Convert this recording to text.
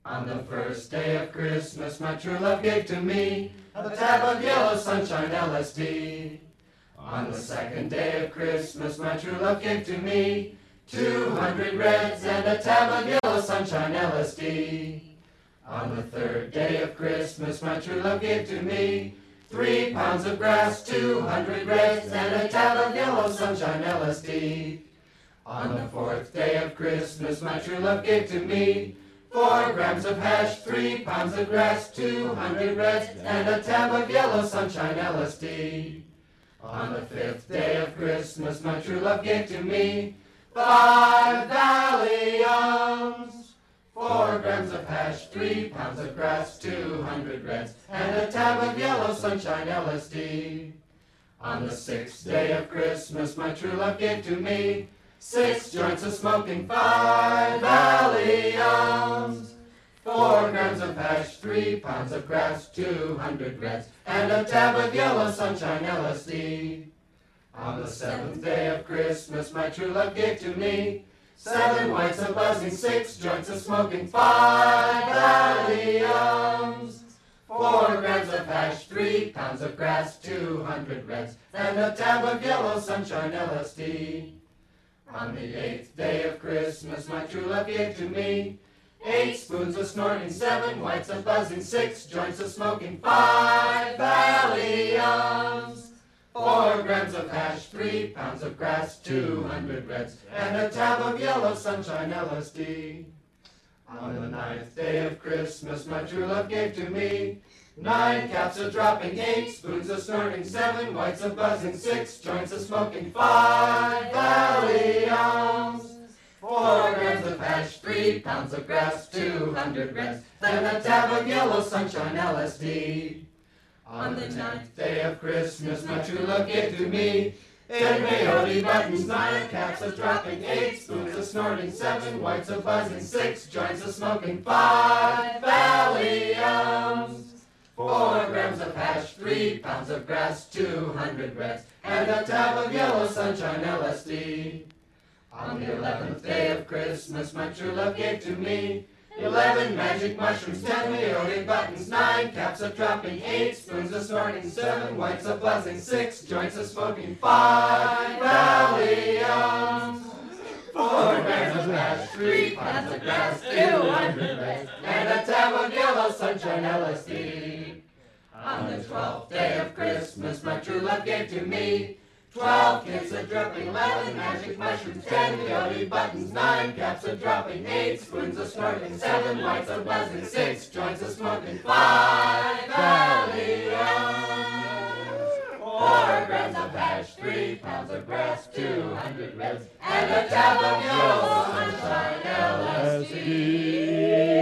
On the first day of Christmas, my true love gave to me a tab of yellow sunshine LSD. On the second day of Christmas, my true love gave to me 200 reds and a tab of yellow sunshine LSD. On the third day of Christmas, my true love gave to me 3 pounds of grass, 200 reds, and a tab of yellow sunshine LSD. On the fourth day of Christmas, my true love gave to me 4 grams of hash, 3 pounds of grass, 200 reds, and a tab of yellow sunshine LSD. On the fifth day of Christmas, my true love gave to me 5 Valiums, 4 grams of hash, 3 pounds of grass, 200 reds, and a tab of yellow sunshine LSD. On the sixth day of Christmas, my true love gave to me 6 joints of smoking, 5 Valiums, 4 grams of hash, 3 pounds of grass, 200 reds, and a tab of yellow sunshine LSD. On the seventh day of Christmas, my true love gave to me 7 whites of buzzing, 6 joints of smoking, 5 Valiums, 4 grams of hash, 3 pounds of grass, 200 reds, and a tab of yellow sunshine LSD. On the 8th day of Christmas, my true love gave to me 8 spoons of snorting, 7 whites of buzzing, 6 joints of smoking, 5 Valiums, 4 grams of hash, 3 pounds of grass, 200 reds, and a tab of yellow sunshine LSD. On the 9th day of Christmas, my true love gave to me 9 caps of dropping, 8 spoons of snorting, 7 whites of buzzing, 6 joints of smoking, 5 Valiums, 4 grams of hash, 3 pounds of grass, 200 reds, and a tab of yellow sunshine LSD. On the 10th day of Christmas, my true love gave to me 10 peyote buttons, 9 caps of dropping, 8 spoons of snorting, 7 whites of buzzing, 6 joints of smoking, 5 Valiums, 4 grams of hash, 3 pounds of grass, 200 reds, and a tab of yellow sunshine LSD. On the 11th day of Christmas, my true love gave to me 11 magic mushrooms, 10 peyote buttons, 9 caps of dropping, 8 spoons of snorting, 7 whites of buzzing, 6 joints of smoking, 5 Valiums, 4 grams of hash, 3 pounds of grass, 200 reds, and a tab of yellow sunshine LSD. On the 12th day of Christmas, my true love gave to me 12 cakes of dripping, 11 magic mushrooms, 10 peyote buttons, 9 caps of dropping, 8 spoons of snorting, 7 whites of buzzing, 6 joints of smoking, 5 Valiums, 4 grams of hash, 3 pounds of grass, 200 reds, and a tab of yellow sunshine LSD.